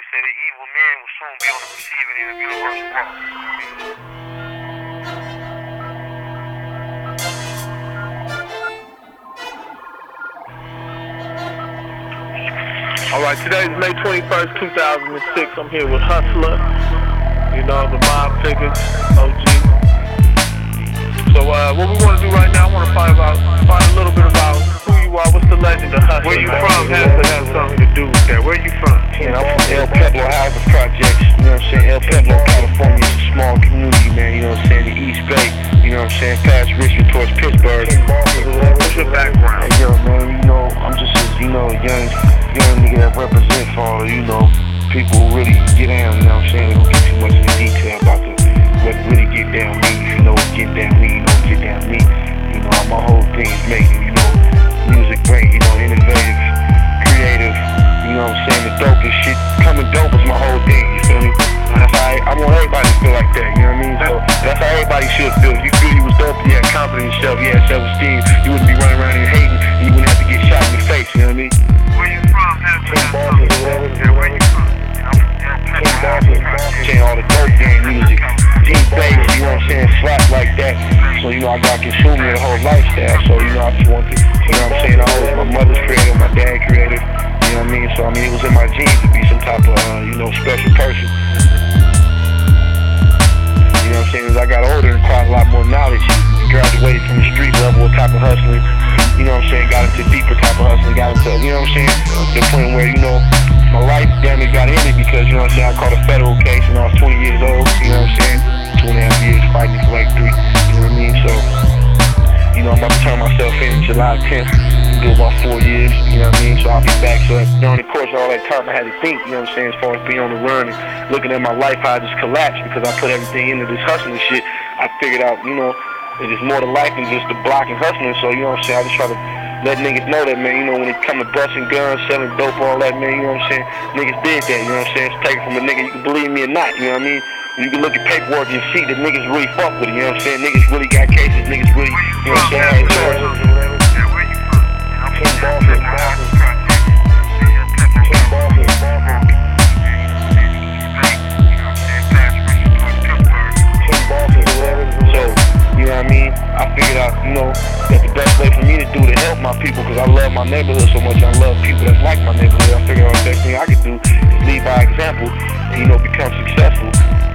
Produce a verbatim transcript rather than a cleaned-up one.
say the evil man will soon be on the receiving end of universal law. Alright, today is May twenty-first, two thousand six. I'm here with Hustler, you know, the mob figures, O G. So uh, what we want to do right now, I want to find about, find a little bit about who you are, what's the legend of Hustler. Where you from has to have something to do with that. Where you from? Man, I'm from El Pueblo Housing Projects, you know what I'm saying? El Pueblo, California is a small community, man, you know what I'm saying? The East Bay, you know what I'm saying? Past Richmond towards Pittsburgh. What's your background? Hey, yo, man, you know, I'm just a, you know, young, young nigga that represents all, you know, people who really get down, you know what I'm saying? They don't get too much in the detail about the, what really get down means, you know, what get down mean, you know, what get down mean. You know, my whole thing is making, you know, music great, you know, innovative, creative, you know what I'm saying? The dopest shit, coming dope is my whole thing, you feel me? That's how I, I want everybody to feel like that, you know what I mean? So that's how everybody should feel. If you feel you was dope, you had confidence in yourself, you had self-esteem, you wouldn't be running around here hating, and you wouldn't have to get shot in the face, you know what I mean? Where you from has to have something to do with that. Where you from? Saying all the dope game music, deep bass, you know what I'm saying, slap like that. So, you know, I got consumed with the whole lifestyle. So, you know, I just want to, you know what I'm saying, I always, my mother's creative, my dad creative, you know what I mean? So, I mean, it was in my genes to be some type of, uh, you know, special person. You know what I'm saying? As I got older and acquired a lot more knowledge, graduated from the street level of type of hustling, you know what I'm saying, got into deeper type of hustling, got into, you know what I'm saying, the point where, you know, my life damn near got ended because, you know what I'm saying, I caught a federal case when I was twenty years old, you know what I'm saying, two and a half years fighting for like three, you know what I mean, so, you know, I'm about to turn myself in July tenth, do about four years, you know what I mean, so I'll be back, so during the course of all that time I had to think, you know what I'm saying, as far as being on the run and looking at my life, how I just collapsed because I put everything into this hustling shit. I figured out, you know, there's more to life than just the block and hustling, so, you know what I'm saying, I just try to let niggas know that, man, you know, when it come to busting guns, selling dope, all that, man, you know what I'm saying, niggas did that, you know what I'm saying, it's taken from a nigga, you can believe me or not, you know what I mean, you can look at paperwork and see that niggas really fuck with it, you know what I'm saying, niggas really got cases, niggas really, you know what I'm saying, had charges. Where you from? I'm from Boston, Boston. You know what I mean? I figured out, you know, that the best way for me to do to help my people, because I love my neighborhood so much, I love people that's like my neighborhood. I figured out the best thing I could do is lead by example and, you know, become successful.